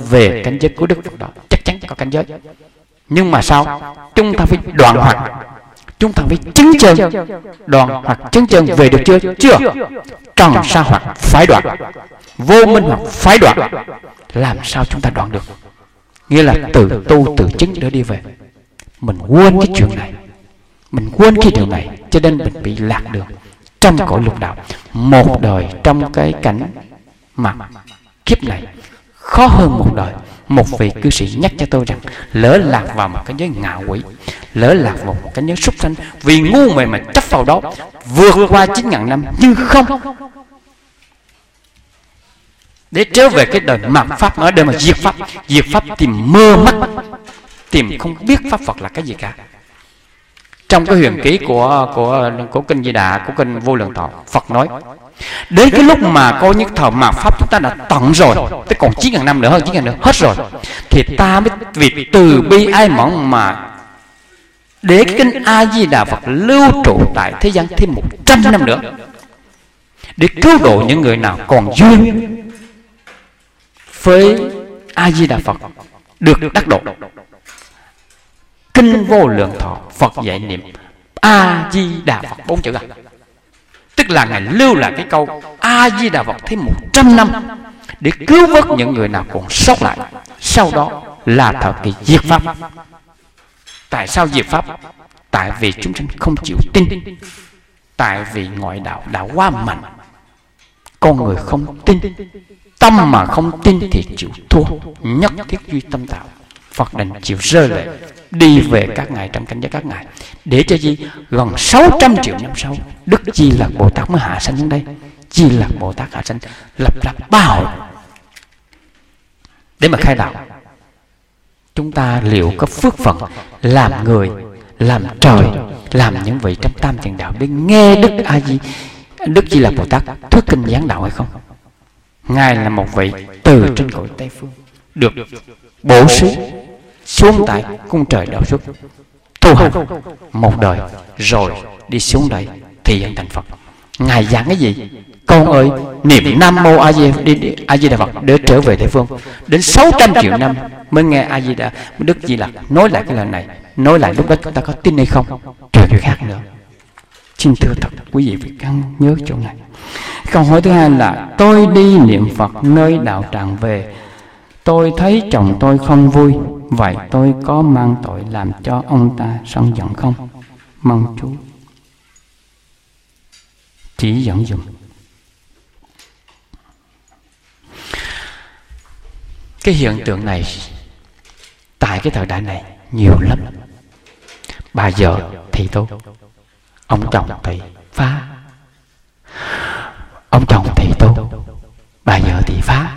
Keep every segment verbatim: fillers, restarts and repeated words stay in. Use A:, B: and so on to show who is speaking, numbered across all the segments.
A: về cảnh giới của Đức Phật đó. Chắc chắn có cảnh giới. Nhưng mà sao? Chúng ta phải đoạn hoặc, chúng ta phải chứng chân. Đoạn hoặc chứng chân về được chưa? Chưa. Trần sa hoặc phải đoạn, vô minh hoặc phải đoạn. Làm sao chúng ta đoạn được? Nghĩa là từ tu từ chứng để đi về. Mình quên cái chuyện này, mình quên cái điều này, cho nên mình bị lạc đường trong cõi lục đạo. Một đời trong cái cảnh mà kiếp này khó hơn một đời. Một vị cư sĩ nhắc cho tôi rằng lỡ lạc vào một cái giới ngạo quỷ, lỡ lạc vào một cái giới súc sanh, vì ngu muội mà chấp vào đó, vượt qua chín ngàn năm nhưng không để trở về cái đời mạt pháp, ở đây mà diệt pháp. Diệt pháp tìm mơ mắt, tìm không biết pháp Phật là cái gì cả. Trong cái huyền ký của của của kinh Di Đà, của kinh Vô Lượng Thọ, Phật nói đến cái lúc mà coi như thời mạt pháp chúng ta đã tận rồi, tới còn chín ngàn năm nữa, hơn chín ngàn nữa hết rồi, thì ta mới vì từ bi ai mẫn mà để kinh A Di Đà Phật lưu trụ tại thế gian thêm một trăm năm nữa, để cứu độ những người nào còn duyên với A Di Đà Phật được đắc độ. Kinh Vô Lượng Thọ, Phật dạy niệm A Di Đà Phật bốn chữ à. Tức là Ngài lưu lại cái câu A Di Đà Phật thêm một trăm năm để cứu vớt những người nào còn sót lại. Sau đó là thời kỳ diệt pháp. Tại sao diệt pháp? Tại vì chúng sanh không chịu tin. Tại vì ngoại đạo đã quá mạnh, con người không tin. Tâm mà không tin thì chịu thua. Nhất thiết duy tâm tạo. Phật đành chịu rơi lệ đi về các ngài trong cảnh giới các ngài. Để cho gì? Gần sáu trăm triệu năm sau, Đức Di Lặc Bồ Tát mới hạ sanh xuống đây. Di Lặc Bồ Tát hạ sanh lập lập ba hội để mà khai đạo. Chúng ta liệu có phước phận làm người, làm trời, làm những vị trong tam thiền đạo để nghe Đức A Di Đức Di Lặc Bồ Tát thuyết kinh giảng đạo hay không? Ngài là một vị từ trên cõi Tây Phương được bổ xứ xuống tại cung trời đạo xuất, tu hành một đời rồi đi xuống đây thì hiện thành Phật. Ngài giảng cái gì? Con ơi, niệm Nam Mô A Di đi A Di Đà Phật để trở về Tây Phương. Đến sáu trăm triệu năm mới nghe A Di Đà Đức Di Lặc nói lại cái lời này. Nói lại lúc đó chúng ta có tin hay không? Chuyện khác nữa. Xin thưa thật quý vị phải căn nhớ chỗ này. Câu hỏi thứ hai là tôi đi niệm Phật nơi đạo tràng về, tôi thấy chồng tôi không vui, vậy tôi có mang tội làm cho ông ta sân giận không? Mong chú chỉ dẫn dùm. Cái hiện tượng này tại cái thời đại này nhiều lắm. Bà vợ thì tu, ông chồng thì phá. Ông chồng thì tu, bà vợ thì phá.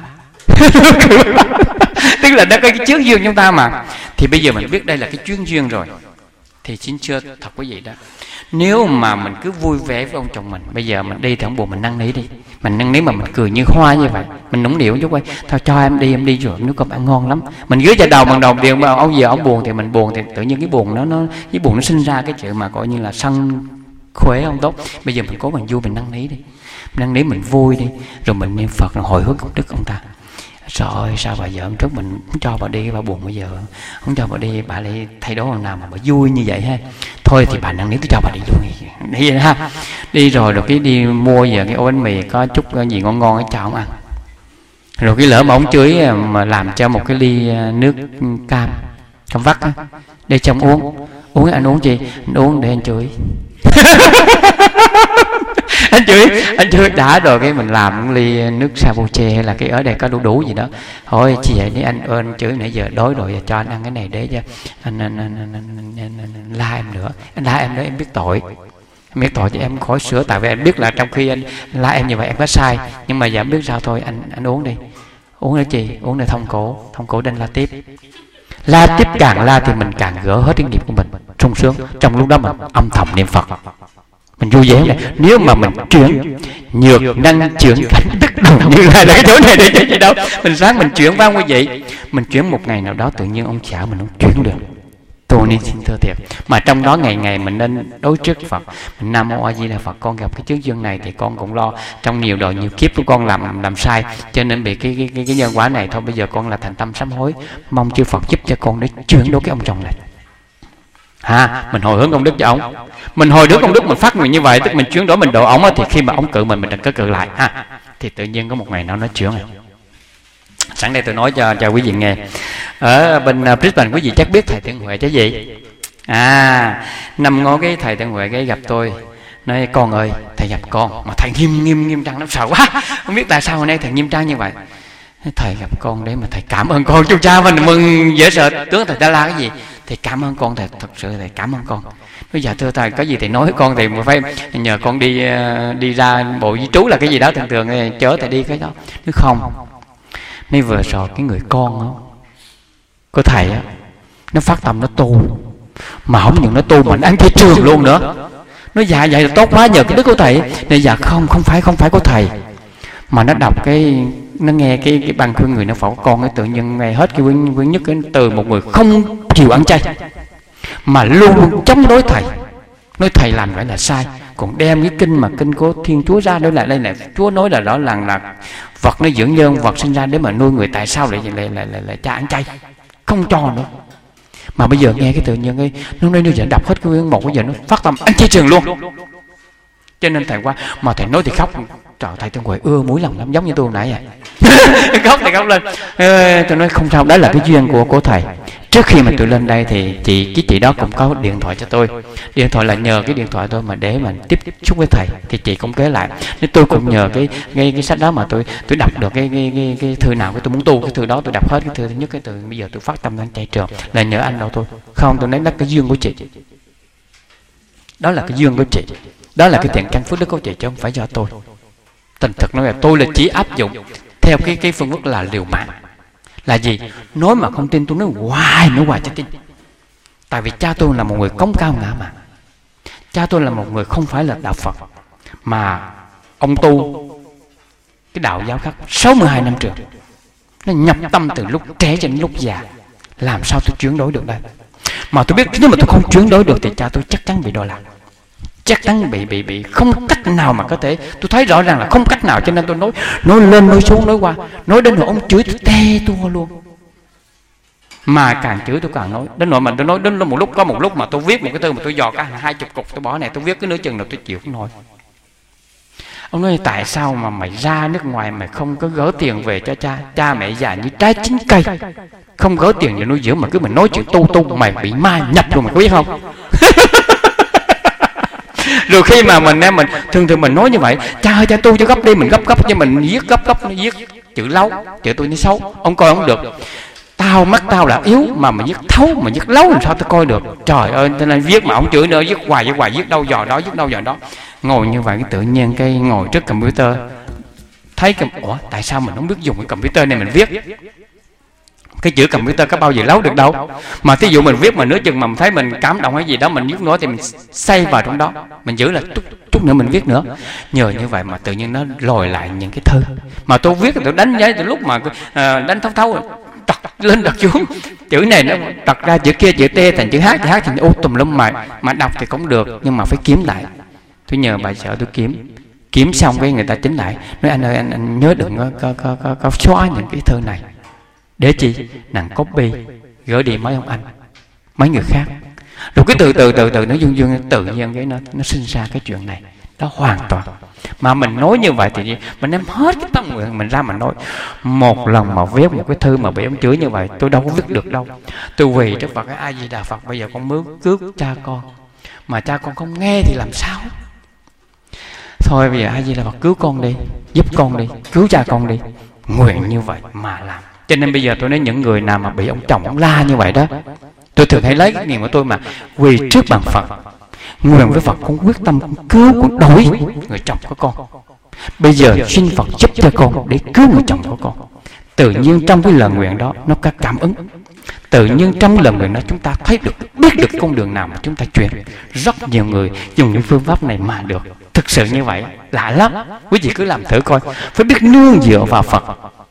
A: Tức là nó có cái chướng duyên chúng ta mà. Thì bây giờ mình biết đây là cái chuyên duyên rồi, thì xin chưa thật quý vị đó. Nếu mà mình cứ vui vẻ với ông chồng mình, bây giờ mình đi thì ông buồn, mình năn nỉ đi. Mình năn nỉ mà mình cười như hoa như vậy, mình nũng nịu chút ơi, thôi cho em đi, em đi rồi nước cơm ăn ngon lắm. Mình dưới cho đầu bằng đầu điều mà ông giờ ông buồn thì mình buồn, thì tự nhiên cái buồn nó nó cái buồn nó sinh ra cái chuyện mà coi như là sân khuế không tốt. Bây giờ mình cố mình vui, mình năn nỉ đi, mình năn nỉ mình vui đi, rồi mình niệm Phật rồi hồi hướng công đức ông ta. Rồi sao bà vợ hôm trước mình không cho bà đi, bà buồn, bây giờ không cho bà đi, bà lại thay đổi lần nào mà bà vui như vậy ha. Thôi thì bà năn nỉ tôi cho bà đi luôn đi ha. Đi rồi rồi cái đi mua giờ cái ô bánh mì có chút gì ngon ngon cho ông ăn. Rồi cái lỡ mà ông chửi mà làm cho một cái ly nước cam cam vắt á để cho ông uống. Uống anh uống gì? Anh uống để anh chửi. Anh chửi, anh chửi đã rồi cái mình làm một ly nước sabuche hay là cái ở đây có đủ đủ gì đó. Thôi chỉ vậy đi anh ơi, anh chửi nãy giờ đói rồi, cho anh ăn cái này để cho anh, anh, anh, anh, anh, anh, anh, anh la em nữa. Anh la em nữa em biết tội. Em biết tội cho em khỏi sửa, tại vì anh biết là trong khi anh la em như vậy em có sai, nhưng mà giờ em biết sao thôi, anh anh uống đi. Uống để gì? Uống để thông cổ, thông cổ đến la tiếp. La tiếp càng la thì mình càng gỡ hết cái nghiệp của mình, sung sướng. Trong lúc đó mình âm thầm niệm Phật, mình vui vẻ này. Nếu mà mình chuyển nhược năng chuyển cảnh tức đồng như là cái chỗ này để cho gì đâu. Mình sáng mình chuyển vào quý vị, mình chuyển một ngày nào đó tự nhiên ông xã mình không chuyển được. Tôi nên xin thưa thiệt. Mà trong đó ngày ngày mình nên đối trước Phật, mình Nam Mô A Di Đà Phật. Con gặp cái chướng duyên này thì con cũng lo trong nhiều đời nhiều kiếp của con làm làm sai, cho nên bị cái cái cái, cái nhân quả này thôi. Bây giờ con là thành tâm sám hối, mong chư Phật giúp cho con để chuyển đổi cái ông chồng này. Ha, mình hồi hướng công đức cho ông, mình hồi hướng công đức, mình phát nguyện như vậy, tức mình chuyển đổi, mình độ ổng, thì khi mà ông cự mình, mình đừng có cự lại ha, thì tự nhiên có một ngày nào nó chuyển này. Sẵn đây tôi nói cho cho quý vị nghe. Ở bên uh, Brisbane quý vị chắc biết thầy Thiện Huệ chứ gì? À, năm ngó cái thầy Thiện Huệ cái gặp tôi, nói con ơi, thầy gặp con mà thầy nghiêm nghiêm nghiêm trang lắm, sợ quá, không biết tại sao hôm nay thầy nghiêm trang như vậy. Thầy gặp con đấy mà thầy cảm ơn con, chú cha mình mừng dễ sợ, tướng thầy đã la cái gì? Thầy cảm ơn con, thầy thật sự thầy cảm ơn con. Bây giờ thưa thầy, có gì thầy nói với con thì mà phải nhờ con đi đi ra bộ di trú là cái gì đó thường thường chở thầy đi cái đó. Nếu không, nên vừa rồi cái người con đó, của thầy á, nó phát tâm nó tu, mà không những nó tu mà nó ăn chay trường luôn nữa. Nó dạ vậy là tốt quá nhờ cái đức của thầy. Nên dạ không, không phải không phải của thầy, mà nó đọc cái, nó nghe cái cái băng khuyên người nó phẫu con, cái tự nhiên nghe hết cái quyển quyển nhất cái từ một người không chịu ăn chay mà luôn luôn chống đối thầy, nói thầy làm vậy là sai, còn đem cái kinh mà kinh của Thiên Chúa ra đối lại đây là Chúa nói là rõ ràng là vật nó dưỡng nhân, vật sinh ra để mà nuôi người, tại sao lại lại lại lại, lại cha ăn chay, không cho nữa. Mà bây giờ nghe cái tự nhiên cái nó nói như vậy, đọc hết cái quyển một, bây giờ nó phát tâm ăn chay trường luôn. Cho nên thầy qua mà thầy nói thì khóc, trời, thầy Thiện Huệ ưa mũi lòng lắm, giống như tôi hồi nãy vậy. Khóc thì khóc lên. Ê, tôi nói không sao, đó là cái duyên của của thầy. Trước khi mà tôi lên đây thì chị cái chị đó cũng có điện thoại cho tôi. Điện thoại là nhờ cái điện thoại tôi mà để mà tiếp xúc với thầy, thì chị cũng kể lại. Nên tôi cũng nhờ cái cái, cái sách đó mà tôi tôi đọc được cái cái, cái cái thư nào cái tôi muốn tu, cái thư đó tôi đọc hết cái thư thứ nhất, cái từ bây giờ tôi phát tâm đang chạy trường là nhờ anh đâu tôi. Không, tôi nói đó cái duyên của chị. Đó là cái duyên của chị. Đó là cái tiền căn phước đức của chị chứ không phải do tôi. Thành thực nói là tôi là chỉ áp dụng theo cái cái phương thức là liều mạng. Là gì? Nói mà không tin tôi nói hoài, nói hoài cho tin. Tại vì cha tôi là một người cống cao ngã mạn. Cha tôi là một người không phải là đạo Phật, mà ông tu cái đạo giáo khác sáu mươi hai năm trường. Nó nhập tâm từ lúc trẻ cho đến lúc già. Làm sao tôi chuyển đổi được đây? Mà tôi biết nếu mà tôi không chuyển đổi được thì cha tôi chắc chắn bị đọa lạc, chắc chắn bị bị bị không cách nào mà có thể. Tôi thấy rõ ràng là không cách nào, cho nên tôi nói nói lên nói xuống nói qua, nói đến nỗi ông chửi tôi tê tua luôn. Mà càng chửi tôi càng nói, đến nỗi mà tôi nói đến một lúc có một lúc mà tôi viết một cái thư mà tôi dò cả hai chục cục tôi bỏ này, tôi viết cái nửa chừng là tôi chịu không nổi. Ông nói tại sao mà mày ra nước ngoài mày không có gỡ tiền về cho cha, cha mẹ già như trái chín cây, không gỡ tiền để nuôi dưỡng mà cứ mình nói chuyện tu tu, mày bị ma nhập rồi mày có biết không? Rồi khi mà mình em mình thường thường mình nói như vậy, cha ơi cha tu cho gấp đi, mình gấp gấp cho mình viết gấp gấp, nó viết chữ lấu, chữ tôi nó xấu, ông coi không được. Tao mắt tao là yếu mà mà viết thấu mà viết lấu làm sao tôi coi được. Trời ơi, cho nên viết mà ông chửi nữa, viết hoài viết hoài, viết đâu giờ đó, viết đâu giờ đó. Ngồi như vậy cái tự nhiên cái ngồi trước computer thấy cái ủa tại sao mình không biết dùng cái computer này mình viết. Cái chữ computer có bao giờ lấu được đâu. Mà thí dụ mình viết mà nửa chừng mà mình thấy mình cảm động hay gì đó mình viết nữa thì mình xây vào trong đó, mình giữ là chút, chút nữa mình viết nữa. Nhờ như vậy mà tự nhiên nó lòi lại những cái thư mà tôi viết, tôi đánh giấy từ lúc mà uh, đánh thấu thấu đặt lên đặt xuống, chữ này nó đặt ra chữ kia chữ T thành chữ H, chữ H thành ô tùm lum, mà mà đọc thì cũng được nhưng mà phải kiếm lại. Tôi nhờ bà sợ tôi kiếm kiếm xong cái người ta chính lại nói anh ơi anh, anh nhớ đừng có, có, có, có, có xóa những cái thư này. Để chi? Nàng copy gửi đi mấy ông anh, mấy người khác. Rồi cái từ từ từ từ nó dương dương tự nhiên cái nó nó sinh ra cái chuyện này. Đó hoàn toàn. Mà mình nói như vậy thì mình đem hết cái tâm nguyện mình ra mà nói. Một lần mà viết một cái thư mà bị ông chửi như vậy, tôi đâu có viết được đâu. Tôi quỳ trước Phật cái A Di Đà Phật, bây giờ con mướn cướp cha con, mà cha con không nghe thì làm sao? Thôi bây giờ A Di Đà Phật cứu con đi, giúp con đi, cứu cha con đi. Nguyện như vậy mà làm. Cho nên bây giờ tôi nói những người nào mà bị ông chồng ông la như vậy đó, tôi thường hay lấy cái nghiệm của tôi mà quỳ trước bàn Phật, nguyện với Phật con quyết tâm con cứu con đổi người chồng của con. Bây giờ xin Phật giúp cho con để cứu người chồng của con. Tự nhiên trong cái lời nguyện đó nó có cảm ứng. Tự nhiên trong lời nguyện đó chúng ta thấy được, biết được con đường nào mà chúng ta chuyển. Rất nhiều người dùng những phương pháp này mà được. Thực sự như vậy lạ lắm. Quý vị cứ làm thử coi. Phải biết nương dựa vào Phật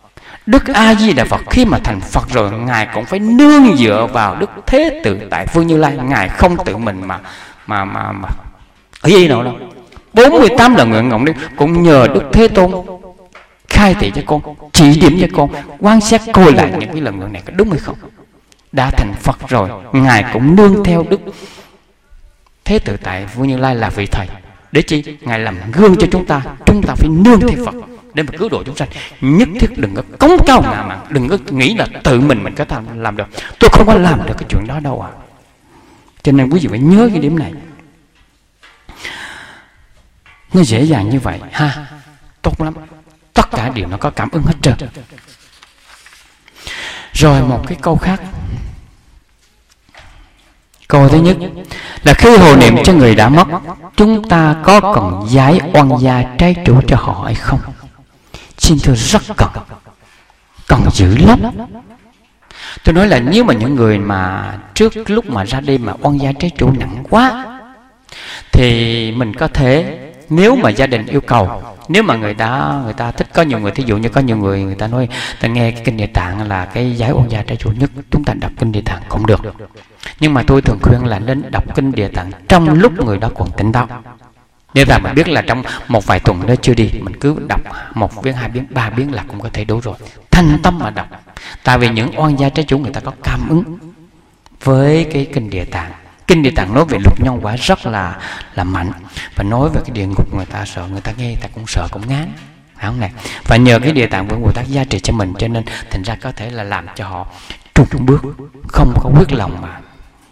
A: Đức A Di Đà Phật khi mà thành Phật rồi, ngài cũng phải nương dựa vào Đức Thế Tự Tại Vương Như Lai. Ngài không tự mình mà mà mà mà ở gì nào đâu. bốn mươi tám lần nguyện ngộng đi cũng nhờ Đức Thế Tôn khai thị cho con, chỉ điểm cho con, quan sát coi lại những cái lần nguyện này có đúng hay không. Đã thành Phật rồi, ngài cũng nương theo Đức Thế Tự Tại Vương Như Lai là vị thầy. Để chi? Ngài làm gương cho chúng ta. Chúng ta phải nương theo Phật để mà cứu độ chúng sanh. Nhất thiết đừng có cống cao ngạo mạn, đừng có nghĩ là tự mình mình có thể làm được. Tôi không có làm được cái chuyện đó đâu à. Cho nên quý vị phải nhớ cái điểm này. Nó dễ dàng như vậy ha, tốt lắm. Tất cả điều nó có cảm ứng hết trơn. Rồi một cái câu khác. Câu thứ nhất là khi hộ niệm cho người đã mất, chúng ta có cần giải oan gia trái chủ cho họ hay không? Xin thưa rất cần, cần dữ lắm. Tôi nói là nếu mà những người mà trước lúc mà ra đi mà oan gia trái chủ nặng quá, thì mình có thể, nếu mà gia đình yêu cầu, nếu mà người ta người ta thích, có nhiều người, thí dụ như có nhiều người người ta nói ta nghe cái kinh Địa Tạng là cái giải oan gia trái chủ nhất, chúng ta đọc kinh Địa Tạng cũng được. Nhưng mà tôi thường khuyên là nên đọc kinh Địa Tạng trong lúc người đó còn tỉnh táo. Nếu là mình biết là trong một vài tuần đó chưa đi, mình cứ đọc một biến, hai biến, ba biến là cũng có thể đủ rồi. Thành tâm mà đọc. Tại vì những oan gia trái chủ người ta có cảm ứng với cái kinh Địa Tạng. Kinh Địa Tạng nói về luật nhân quả rất là là mạnh, và nói về cái địa ngục người ta sợ, người ta nghe người ta cũng sợ cũng ngán, phải không này? Và nhờ cái Địa Tạng của Bồ Tát gia trì cho mình, cho nên thành ra có thể là làm cho họ trung trung bước, không có quyết lòng mà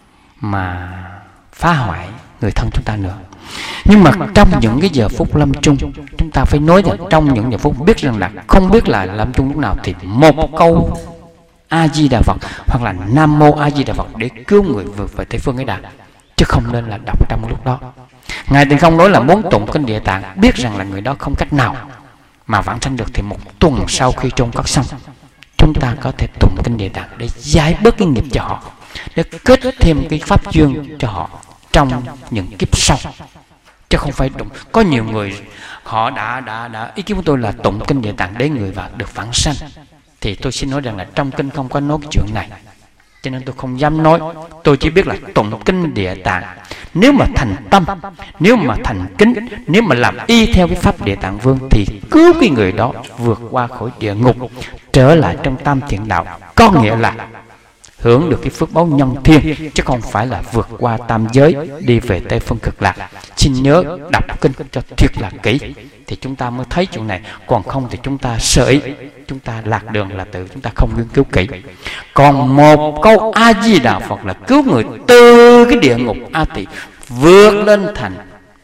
A: mà phá hoại người thân chúng ta nữa. Nhưng mà trong những cái giờ phút lâm chung, chúng ta phải nói rằng trong những giờ phút biết rằng là không biết là lâm chung lúc nào, thì một câu A Di Đà Phật hoặc là Nam Mô A Di Đà Phật để cứu người vượt về Tây Phương ấy đã, chứ không nên là đọc trong lúc đó. Ngài thì không nói là muốn tụng kinh Địa Tạng, biết rằng là người đó không cách nào mà vãng sanh được, thì một tuần sau khi chôn cất xong, chúng ta có thể tụng kinh Địa Tạng để giải bớt cái nghiệp cho họ, để kết thêm cái pháp duyên cho họ trong những kiếp sau, chứ không phải tụng. Có nhiều người họ đã đã đã ý kiến của tôi là tụng kinh Địa Tạng để người và được vãng sanh, thì tôi xin nói rằng là trong kinh không có nói cái chuyện này, cho nên tôi không dám nói. Tôi chỉ biết là tụng kinh Địa Tạng, nếu mà thành tâm, nếu mà thành kính, nếu mà làm y theo cái pháp Địa Tạng Vương, thì cứu cái người đó vượt qua khỏi địa ngục, trở lại trong tam thiện đạo, có nghĩa là hưởng được cái phước báo nhân thiên, chứ không phải là vượt qua tam giới đi về Tây Phương Cực Lạc. Xin nhớ đọc kinh cho thiệt là kỹ thì chúng ta mới thấy chuyện này, còn không thì chúng ta sợ ý, chúng ta lạc đường là tự chúng ta không nghiên cứu kỹ. Còn một câu A Di Đà Phật là cứu người từ cái địa ngục A Tỳ vượt lên thành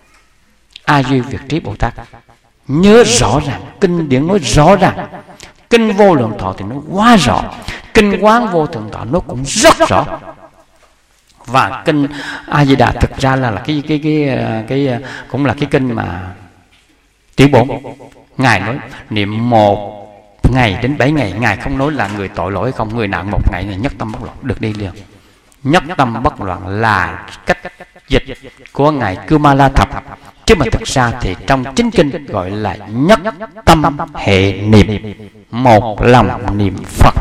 A: A Duy Việt Trí Bồ Tát. Nhớ rõ ràng, kinh điển nói rõ ràng. Kinh Vô Lượng Thọ thì nó quá rõ, kinh Quán Vô Thượng Thọ nó cũng rất rõ, và kinh A Di Đà thực ra là, là cái, cái cái cái cái cũng là cái kinh mà Tiểu Bổn. Ngài nói niệm một ngày đến bảy ngày, ngài không nói là người tội lỗi không, người nạn một ngày này nhất tâm bất loạn được đi liền. Nhất tâm bất loạn là cách dịch của ngài Kumala Thập, chứ mà thực ra thì trong chính kinh gọi là nhất tâm hệ niệm, một lòng niệm Phật.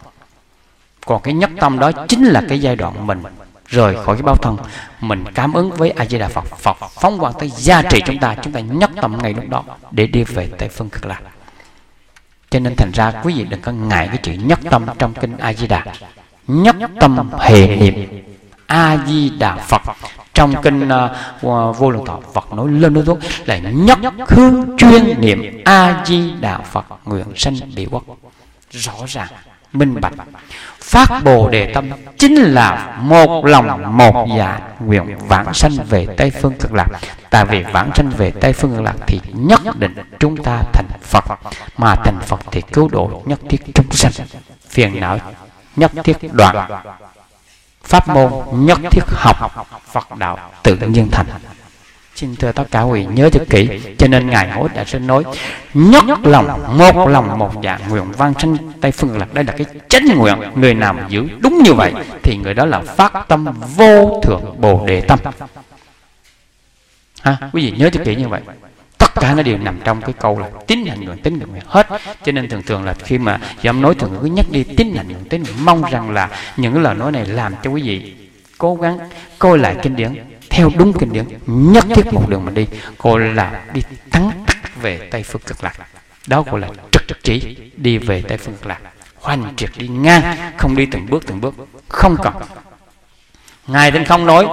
A: Còn cái nhất tâm đó chính là cái giai đoạn mình rời khỏi cái báo thân, mình cảm ứng với A Di Đà Phật, Phật phóng quang tới gia trì chúng ta, chúng ta nhất tâm ngay lúc đó để đi về Tây Phương Cực Lạc. Cho nên thành ra quý vị đừng có ngại cái chữ nhất tâm trong kinh A Di Đà. Nhất tâm hệ niệm A Di Đà Phật trong kinh uh, Vô Lượng Thọ, Phật nói lên nói tốt là nhất hướng chuyên niệm A Di Đà Phật nguyện sanh bị quốc. Rõ ràng minh bạch, phát Bồ Đề tâm chính là một lòng một dạ nguyện vãng sanh về Tây Phương Cực Lạc. Tại vì vãng sanh về Tây Phương Cực Lạc thì nhất định chúng ta thành Phật, mà thành Phật thì cứu độ nhất thiết chúng sanh, phiền não nhất thiết đoạn, pháp môn nhất thiết học, Phật đạo tự nhiên thành. Xin thưa tất cả quý vị nhớ cho kỹ. Cho nên ngài Hối Đại Sư nói nhất lòng một lòng một dạ nguyện vãng sanh Tây Phương Cực Lạc. Đây là cái chánh nguyện. Người nào mà giữ đúng như vậy thì người đó là phát tâm vô thượng Bồ Đề tâm. Ha, quý vị nhớ cho kỹ như vậy. Tất tất cả nó đều nằm trong cái câu là tín hạnh nguyện tín nguyện hết. Cho nên thường thường là khi mà giọng nói thường cứ nhắc đi tín hạnh nguyện tín nguyện, mong rằng là những lời nói này làm cho quý vị cố gắng coi lại kinh điển, theo đúng kinh điển, nhất thiết một đường mà đi, gọi là đi thắng tắc về Tây Phương Cực Lạc. Đó gọi là trực chỉ đi về Tây Phương Cực Lạc, hoành triệt đi ngang, không đi từng bước từng bước, không cần. Ngài Tinh Không nói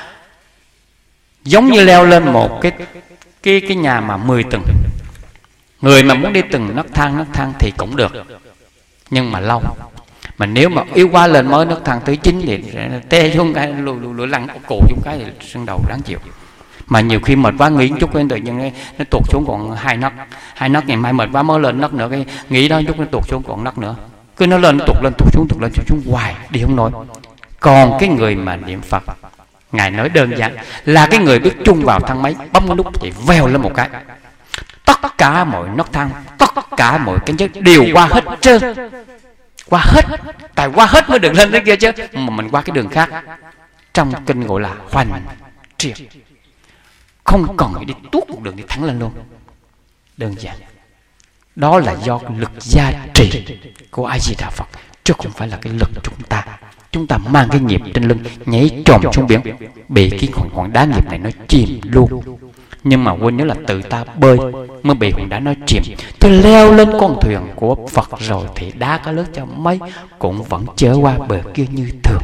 A: giống như leo lên một cái cái cái nhà mà mười tầng. Người mà muốn đi từng nấc thang nấc thang thì cũng được, nhưng mà lâu. Mà nếu mà yếu quá lên mới nấc thang thứ chín thì tê xuống cái lùi lùi lùi lăn cổ xuống cái thì sưng đầu đáng chịu. Mà nhiều khi mệt quá nghĩ chút cái tự nhiên nó, nó tuột xuống còn hai nấc, hai nấc ngày mai mệt quá mới lên nấc nữa, cái nghĩ đó chút nó tuột xuống còn nấc nữa, cứ nó lên nó tuột lên tuột xuống tuột lên tuột xuống hoài đi không nổi. Còn cái người mà niệm Phật, Ngài nói đơn giản là cái người biết chung vào thang máy, bấm cái nút thì vèo lên một cái, tất cả mọi nấc thang, tất cả mọi cái chất đều qua hết trơn, qua hết, tại qua hết mới được lên đến kia chứ, mà mình qua cái đường khác. Trong kinh gọi là hoành triệt, không cần phải đi tuốt một đường đi thẳng lên luôn, đơn giản. Đó là do lực gia trì của A Di Đà Phật, chứ không phải là cái lực chúng ta. Chúng ta mang cái nghiệp trên lưng nhảy trồm xuống biển, bị cái hòn đá nghiệp này nó chìm luôn. Nhưng mà quên nhớ là tự ta bơi mới bị hòn đá nó chìm. Thì leo lên con thuyền của Phật rồi thì đá có lớn cho mấy cũng vẫn chở qua bờ kia như thường.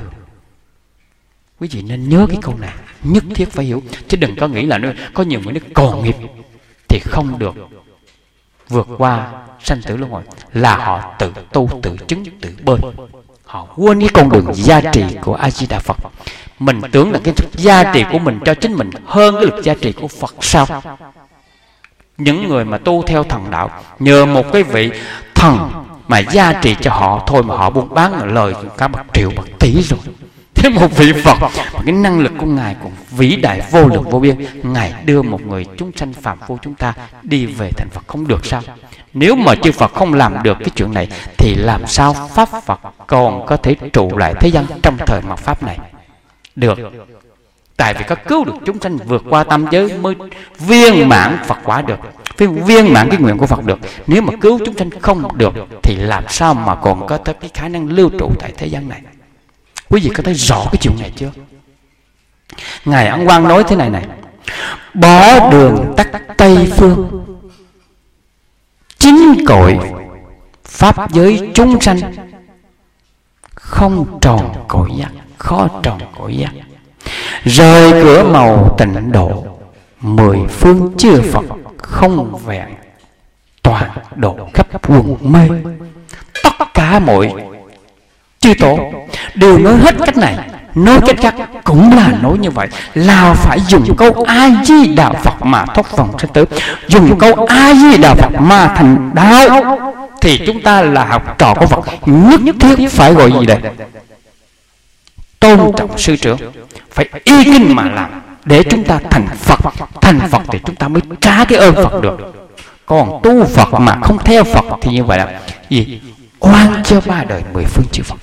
A: Quý vị nên nhớ cái câu này, nhất thiết phải hiểu, chứ đừng có nghĩ là nó có nhiều người nó còn nghiệp thì không được vượt qua sanh tử luân hồi, là họ tự tu tự chứng tự bơi. Họ quên cái con đường gia trì của A Di Đà Phật. Mình tưởng là cái gia trì của mình cho chính mình hơn cái lực gia trì của Phật sao? Những người mà tu theo thần đạo nhờ một cái vị thần mà gia trì cho họ thôi mà họ buôn bán lời cả bạc triệu bạc tỷ rồi. Thế một vị Phật mà cái năng lực của Ngài cũng vĩ đại vô lượng vô biên, Ngài đưa một người chúng sanh phàm phu chúng ta đi về thành Phật không được sao? Nếu mà chư Phật không làm được cái chuyện này thì làm sao Pháp Phật còn có thể trụ lại thế gian trong thời mạt Pháp này được? Tại vì có cứu được chúng sanh vượt qua tam giới mới viên mãn Phật quả được, viên mãn cái nguyện của Phật được. Nếu mà cứu chúng sanh không được thì làm sao mà còn có tới cái khả năng lưu trụ tại thế gian này? Quý vị có thấy rõ cái chuyện này chưa? Ngài Ấn Quang nói thế này này: bỏ đường tắt Tây Phương, chính cội pháp giới chúng sanh, không tròn cội giác, khó tròn cội giác. Rời cửa màu tịnh độ, mười phương chư Phật không vẹn toàn độ khắp quần mê. Tất cả mọi chư tổ đều nói hết cách này, nói cách khác cũng là nói như vậy, là phải dùng câu A Di Đà Phật mà thoát vòng sanh tử, dùng câu A Di Đà Phật mà thành đạo. Thì chúng ta là học trò của Phật, nhất thiết phải gọi gì đây? Tôn trọng sư trưởng, phải y kinh mà làm, để chúng ta thành Phật. Thành Phật thì chúng ta mới trả cái ơn Phật được. Còn tu Phật mà không theo Phật thì như vậy là gì? Oan cho ba đời mười phương chư Phật.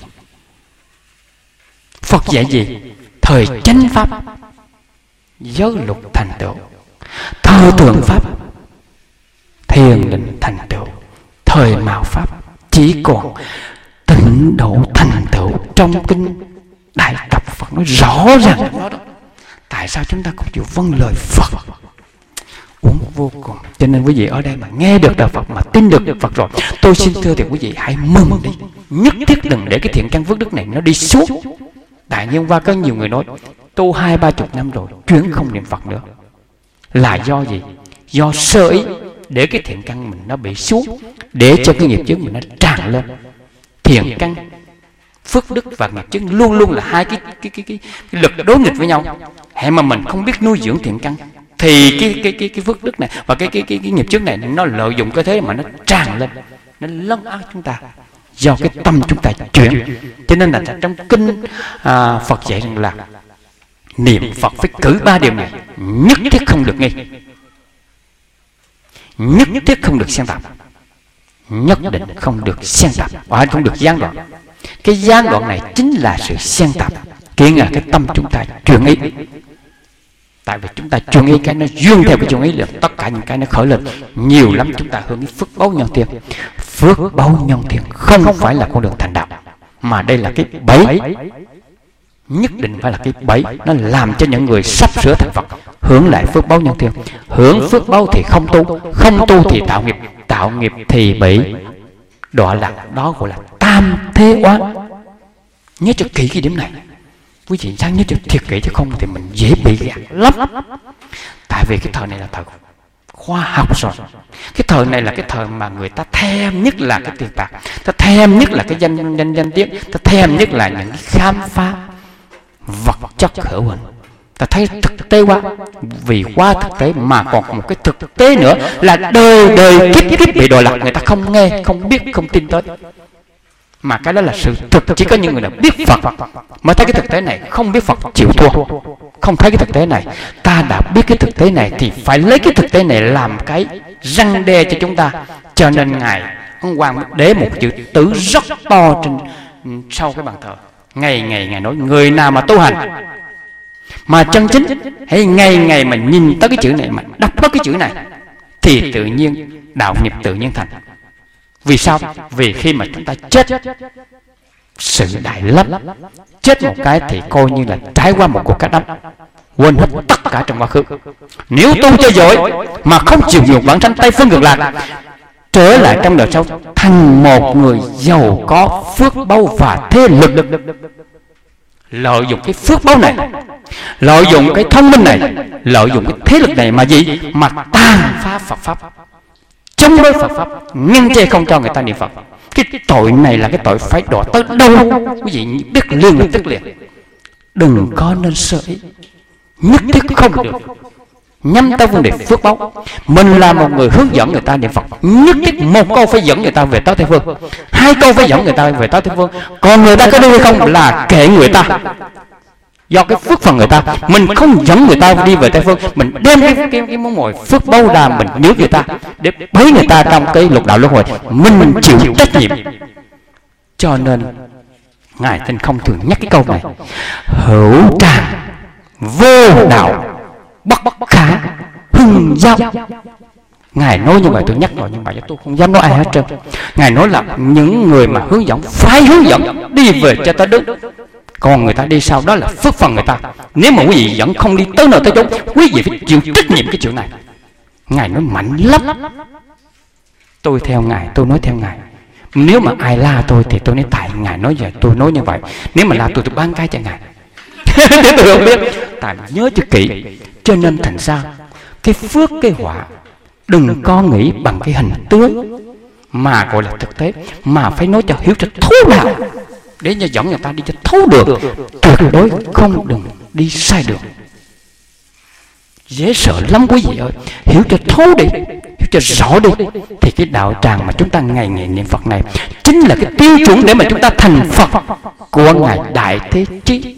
A: Phật dạy gì? Thời chánh pháp giới luật thành tựu, thời thượng pháp thiền định thành tựu, thời mạt pháp chỉ còn tịnh độ thành tựu. Trong kinh Đại Tập Phật nói rõ ràng đó. Tại sao chúng ta không chịu vâng lời Phật? Uống vô cùng. Cho nên quý vị ở đây mà nghe được đạo Phật, mà tin được được Phật rồi, tôi xin thưa thì quý vị hãy mừng đi. Nhất thiết đừng để cái thiện căn phước đức này nó đi xuống. Tại nhân qua có nhiều người nói tu hai ba chục năm rồi chuyển không niệm Phật nữa, là do gì? Do sơ ý để cái thiện căn mình nó bị xuống, để cho cái nghiệp chướng mình nó tràn lên. Thiện căn phước đức và nghiệp chướng luôn luôn là hai cái cái cái cái, cái lực đối nghịch với nhau. Hễ mà mình không biết nuôi dưỡng thiện căn thì cái cái cái cái phước đức này và cái cái cái, cái nghiệp chướng này nó lợi dụng cái thế mà nó tràn lên, nó lấn át chúng ta. Do cái tâm chúng ta chuyển. Cho nên là trong kinh à, Phật dạy rằng là niệm Phật phải cử ba điều này, nhất thiết không được nghi, nhất thiết không được xen tạp, nhất định không được xen tạp, và không được gián đoạn. Cái gián đoạn này chính là sự xen tạp, kiện là cái tâm chúng ta chuyển ý. Tại vì chúng ta chuyên ý cái nó duyên theo cái chuyên ý là tất cả những cái nó khởi lên nhiều lắm. Chúng ta hướng cái phước báu nhân thiên. Phước báu nhân thiên không phải là con đường thành đạo, mà đây là cái bẫy, nhất định phải là cái bẫy. Nó làm cho những người sắp sửa thành Phật hướng lại phước báu nhân thiên. Hướng phước báu thì không tu, không tu thì tạo nghiệp, tạo nghiệp thì bị đọa lạc. Đó gọi là tam thế oán. Nhớ cho kỹ cái điểm này. Quý vị sáng nhớ cho thiệt kỹ, chứ không thì mình dễ bị gạt lắm. Tại vì cái thời này là thời khoa học rồi. Cái thời này là cái thời mà người ta thèm nhất là cái tiền bạc, ta thèm nhất là cái danh danh danh tiếng, ta thèm nhất là những cái khám phá vật chất hữu hình. Ta thấy thực tế quá, vì quá thực tế mà còn một cái thực tế nữa là đời đời kiếp kiếp bị đọa lạc. Người ta không nghe, không biết, không tin tới. Mà cái đó là sự thực. Chỉ có những người nào biết Phật mới thấy cái thực tế này. Không biết Phật chịu thua, không thấy cái thực tế này. Ta đã biết cái thực tế này thì phải lấy cái thực tế này làm cái răn đe cho chúng ta. Cho nên Ngài ông Quang để một chữ tử rất to trên sau cái bàn thờ. Ngày ngày Ngài nói người nào mà tu hành mà chân chính, hãy ngày ngày mà nhìn tới cái chữ này, mà đọc tới cái chữ này, thì tự nhiên đạo nghiệp tự nhiên thành. Vì sao? Vì khi mà chúng ta chết sự đại lấp, chết một cái thì coi như là trải qua một cuộc cắt đắm, quên hết tất cả trong quá khứ. Nếu tu cho giỏi mà không chịu nhục bản thân Tây Phương Cực Lạc, trở lại trong đời sau thành một người giàu có phước báu và thế lực, lợi dụng cái phước báu này, lợi dụng cái thông minh này, lợi dụng cái thế lực này mà gì? Mà tàn phá Phật pháp, chống đối Phật pháp, ngăn chê không cho người ta niệm Phật. Cái tội này là cái tội phải đọa tới đâu? Quý vị biết liền lập tức liền. Đừng có nên sơ ý, nhất thiết không được nhắm tới vấn đề phước báu. Mình là một người hướng dẫn người ta niệm Phật, nhất thiết một câu phải dẫn người ta về tới Tây Phương, hai câu phải dẫn người ta về tới Tây Phương. Còn người ta có đi hay không là kệ người ta, do cái phước phần người ta. Mình không dẫn người ta đi về Tây Phương, mình đem cái, cái, cái món mồi phước báu ra, mình nhớ người ta để bấy người ta trong cái lục đạo luân hồi. Mình, mình chịu trách nhiệm. Cho nên Ngài Tinh không thường nhắc cái câu này: hữu tràng vô đạo bất khả hưng giao. Ngài nói như vậy tôi nhắc rồi, nhưng mà tôi không dám nói ai hết trơn. Ngài nói là những người mà hướng dẫn phải hướng dẫn đi về cho tới đức, còn người ta đi sau đó là phước phần người ta. Nếu mà quý vị vẫn không đi tới nơi tới chốn, quý vị phải chịu trách nhiệm cái chuyện này. Ngài nói mạnh lắm. Tôi theo Ngài, tôi nói theo Ngài. Nếu mà ai la tôi thì tôi nói tại Ngài nói vậy, tôi nói như vậy. Nếu mà la tôi tôi bán cái cho Ngài. Tôi không biết. Tại nhớ cho kỹ. Cho nên thành ra cái phước cái họa đừng có nghĩ bằng cái hình tướng mà gọi là thực tế, mà phải nói cho hiểu cho thấu đạo, để cho dẫn người ta đi cho thấu được. Tuyệt đối không đừng đi sai đường. Dễ sợ lắm quý vị ơi. Hiểu cho thấu đi, hiểu cho rõ đi, thì cái đạo tràng mà chúng ta ngày ngày niệm Phật này chính là cái tiêu chuẩn để mà chúng ta thành Phật của Ngài Đại Thế Chí.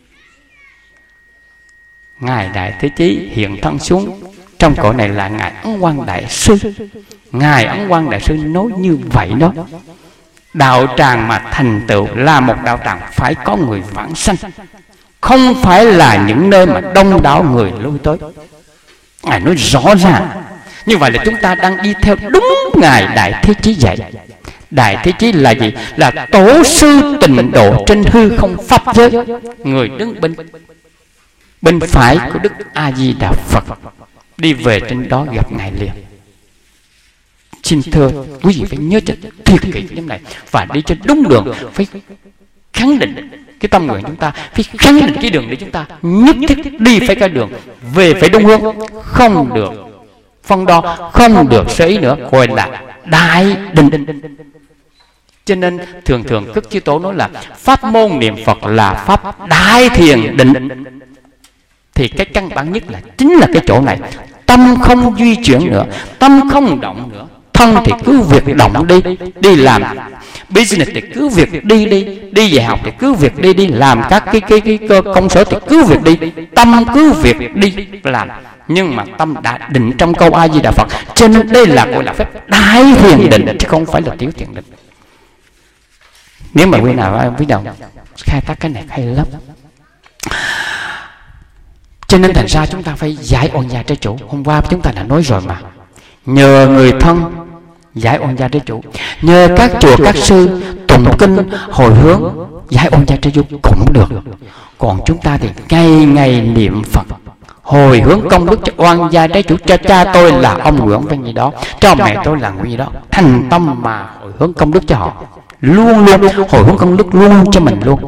A: Ngài Đại Thế Chí hiện thân xuống trong cõi này là Ngài Ấn Quang Đại Sư. Ngài Ấn Quang Đại Sư nói như vậy đó. Đạo tràng mà thành tựu là một đạo tràng phải có người vãng sanh, không phải là những nơi mà đông đảo người lui tới. Ngài nói rõ ràng. Như vậy là chúng ta đang đi theo đúng Ngài Đại Thế Chí dạy. Đại Thế Chí là gì? Là tổ sư tịnh độ trên hư không pháp giới. Người đứng bên bên phải của Đức A Di Đà Phật, đi về trên đó gặp Ngài liền. Xin thưa quý vị phải nhớ cho thiệt kỹ cái này, và đi trên đúng đường. Phải khẳng định cái tâm nguyện chúng ta, phải khẳng định cái đường để chúng ta nhất thiết đi phải cái đường, về phải đúng hướng, không được phân đo, không được sơ ý nữa, gọi là đại định. Cho nên thường thường các chư tổ nói là pháp môn niệm Phật là pháp đại thiền định. Thì cái căn bản nhất là chính là cái chỗ này. Tâm không di chuyển nữa, tâm không động nữa. Thân thì cứ việc động đi, đi làm business thì cứ việc đi đi, đi dạy học thì cứ việc đi đi, làm các cái cái cái, cái công sở thì cứ việc đi, tâm cứ việc đi làm. Nhưng mà tâm đã định trong câu A Di Đà Phật. Cho nên đây là gọi là phép đại thiền định, chứ không phải là tiểu thiền định. Nếu mà quý nào quý nào khai thác cái này hay lắm. Cho nên thành ra chúng ta phải giải oan gia trái chủ. Hôm qua chúng ta đã nói rồi mà, nhờ người thân giải oan gia trái chủ, nhờ các chùa các sư tụng kinh hồi hướng giải oan gia trái chủ cũng được. Còn chúng ta thì ngày ngày niệm Phật hồi hướng công đức cho oan gia trái chủ, cho cha tôi là ông Nguyễn Văn gì đó, cho mẹ tôi là Nguyễn gì đó, thành tâm mà hồi hướng công đức cho họ, luôn luôn hồi hướng công đức luôn cho mình luôn.